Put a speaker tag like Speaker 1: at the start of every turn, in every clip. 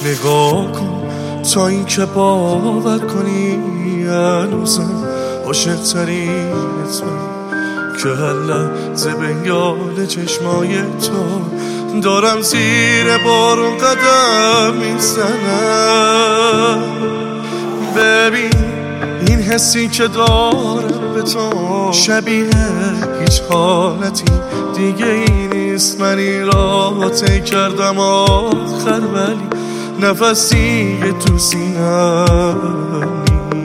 Speaker 1: نگاه کن تا این که باور کنی هنوزم عاشق‌ترینت من، که هر لحظه بنگال چشمای تو دارم زیر بارون قدم میزنم. ببین این حسی که دارم به تو شبیه هیچ حالتی دیگه ای نیست. من این را طی کردم آخر، ولی نفسی تو سینم.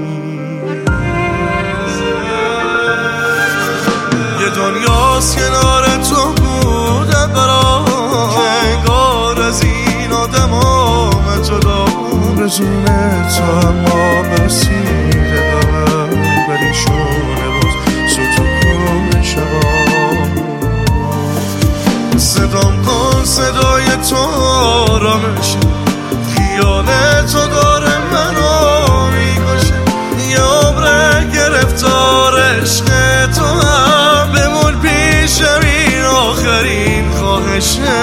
Speaker 1: یه دنیاست کنار تو بودم برام، که انگار از این آدم من جدا رزونه تو اما مسیر دارم، ولی شونه باز ستون شبام. صدام کن صدای تو آرامشه، خیال تو داره منو میکشه. یه عمر گرفتار عشق تو هم بمون پیشم، این آخرین خواهشه.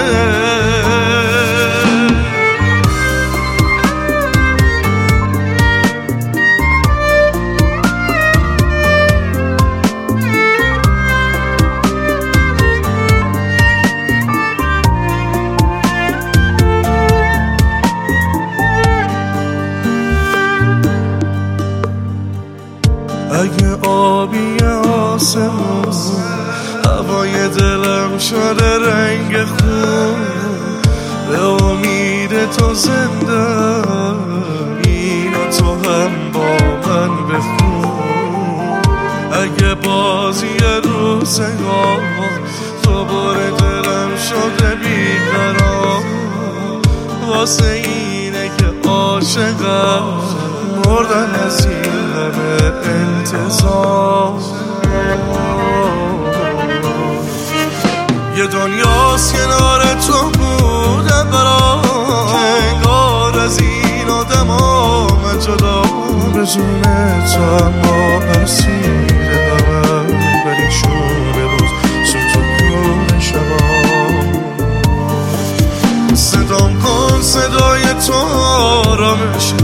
Speaker 1: اگه آبی آسمون هوای دلم شده رنگ خون، به امید تو زنده اینا تو هم با من بخون. اگه بازی روزگار دوباره دلم شده بیقرار، واسه اینه که عاشقم مردن از این همه انتظار. یه دنیاست کنار تو بودم برام، که انگار از این آدم من جدا رزونه تو اما اسیر همم، ولی شونه باز ستون شبام. صدام کن صدای تو آرامشه،